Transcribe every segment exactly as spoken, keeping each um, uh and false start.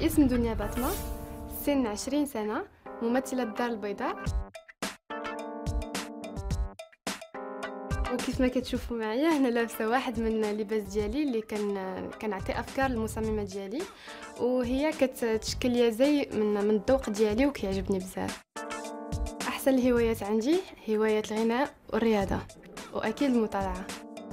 اسم دنيا باتما، سن عشرين سنة، ممثلة الدار البيضاء. وكيف ما كتشوفوا معايا هنا لابسه واحد من اللباس ديالي اللي كان كنعطي افكار للمصممه ديالي، وهي كتشكل ليا زي من من الذوق ديالي وكيعجبني بزاف. احسن الهوايات عندي هوايه الغناء والرياضه واكيد المطالعه.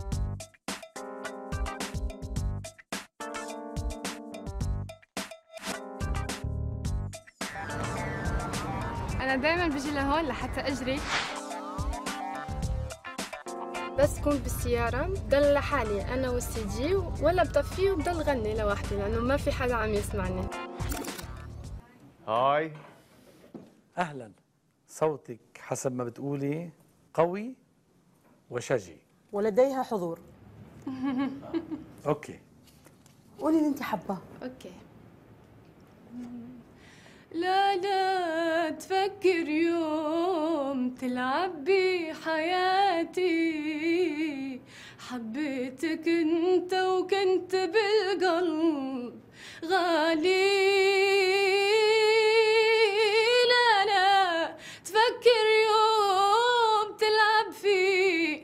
انا دائما بجي لهون لحتى اجري، بس كنت بالسيارة بضل لحالي أنا والسي جي، ولا بطفيه وبضل غني لوحدي لأنه ما في حدا عم يسمعني. هاي أهلا. صوتك حسب ما بتقولي قوي وشجي ولديها حضور. أوكي، قولي اللي أنت حباه. أوكي. لا لا تفكر يوم تلعب بحياتي، حبيتك انت وكنت بالقلب غالي. لا لا تفكر يوم تلعب في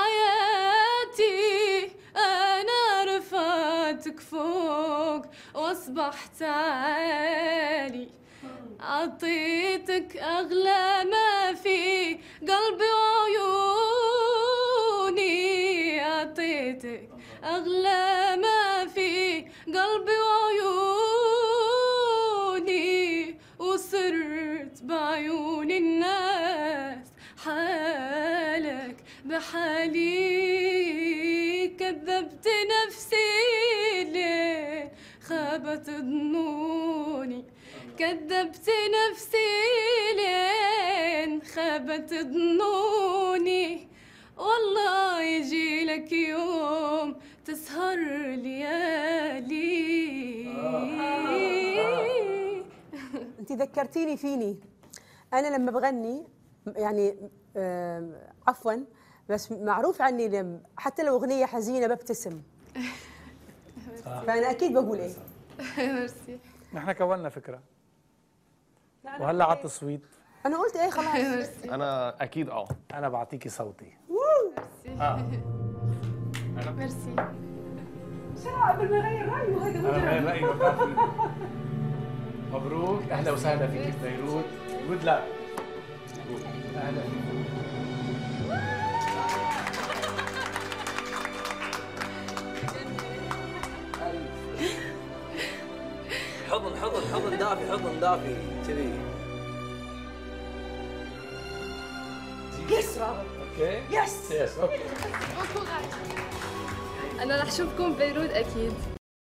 حياتي، انا رفعتك فوق واصبحت عالي، عطيتك أغلى ما في قلبي وعيوني، عطيتك أغلى ما في قلبي وعيوني، وصرت بعيون الناس حالك بحالي. كذبت نفسي ليه خابت ظنوني، كذبت نفسي لين خابت ظنوني، والله يجي لك يوم تسهر ليالي. أنت ذكرتيني فيني، أنا لما بغني يعني عفوا بس معروف عني لم حتى لو أغنية حزينة ببتسم، فأنا أكيد بقول إيه. ميرسي. نحن كونا فكرة وهلا على التصويت. أنا قلت إيه خلاص. انا اكيد اه أنا بعطيكي صوتي. اه ميرسي. بسرعة قبل ما يغير رأيه، هذا مو أنا رأيي مبروك، أهلا وسهلا فيك بيروت. جود لك. أهلا فيك. حضن حضن حضن دافي، حضن دافي كذي. يس رابط. اوكي يس يس اوكي. انا رح اشوفكم ببيروت اكيد.